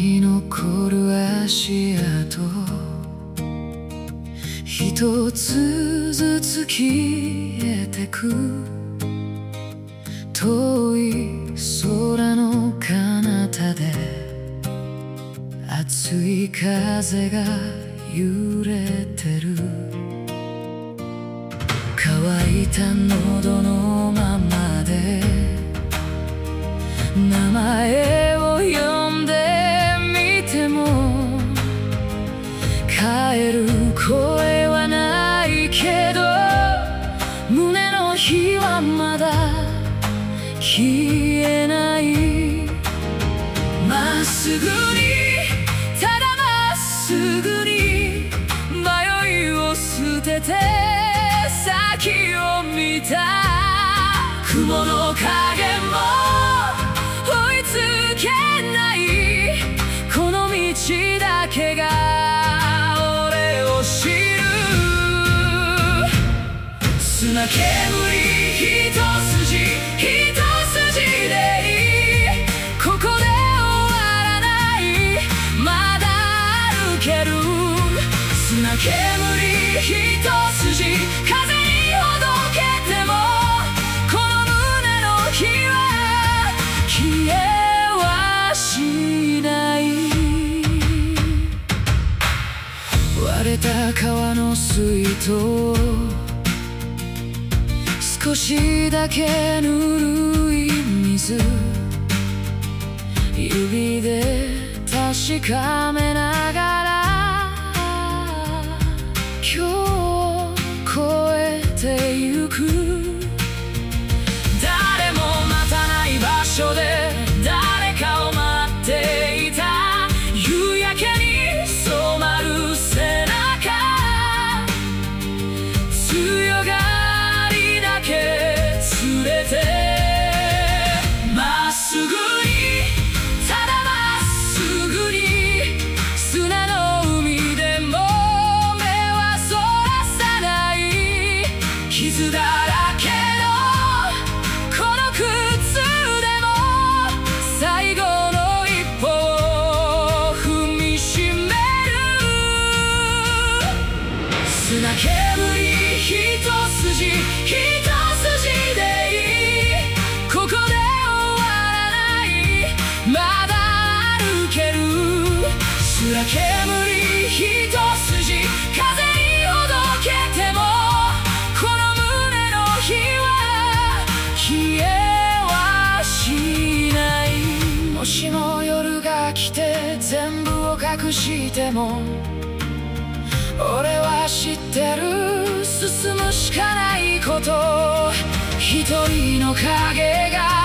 に残る足跡、一つずつ消えてく。遠い空の彼方で熱い風が揺れてる。乾いた喉のままで名前を呼んでみても帰る声はないけど、胸の火はまだ消えない。まっすぐに、ただまっすぐに迷いを捨てて先を見た。雲の影も追いつけない、この道だけが俺を知る。砂煙一筋でいい、ここで終わらない、まだ歩ける。砂煙一筋、風にほどけてもこの胸の火は消えはしない。割れた川の水と少しだけぬるい水、指で確かめながら今日を越えてゆく。誰も待たない場所で誰かを待っていた。夕焼けに染まる背中、強がりだけ連れてまっすぐに、ただまっすぐに砂の海でも目はそらさない。傷だらけのこの靴でも最後の一歩を踏みしめる。砂煙一筋でいい、ここで終わらない、まだ歩ける。砂煙一筋、風にほどけてもこの胸の火は消えはしない。もしも夜が来て全部を隠しても俺は知ってる、進むしかないこと。一人の影が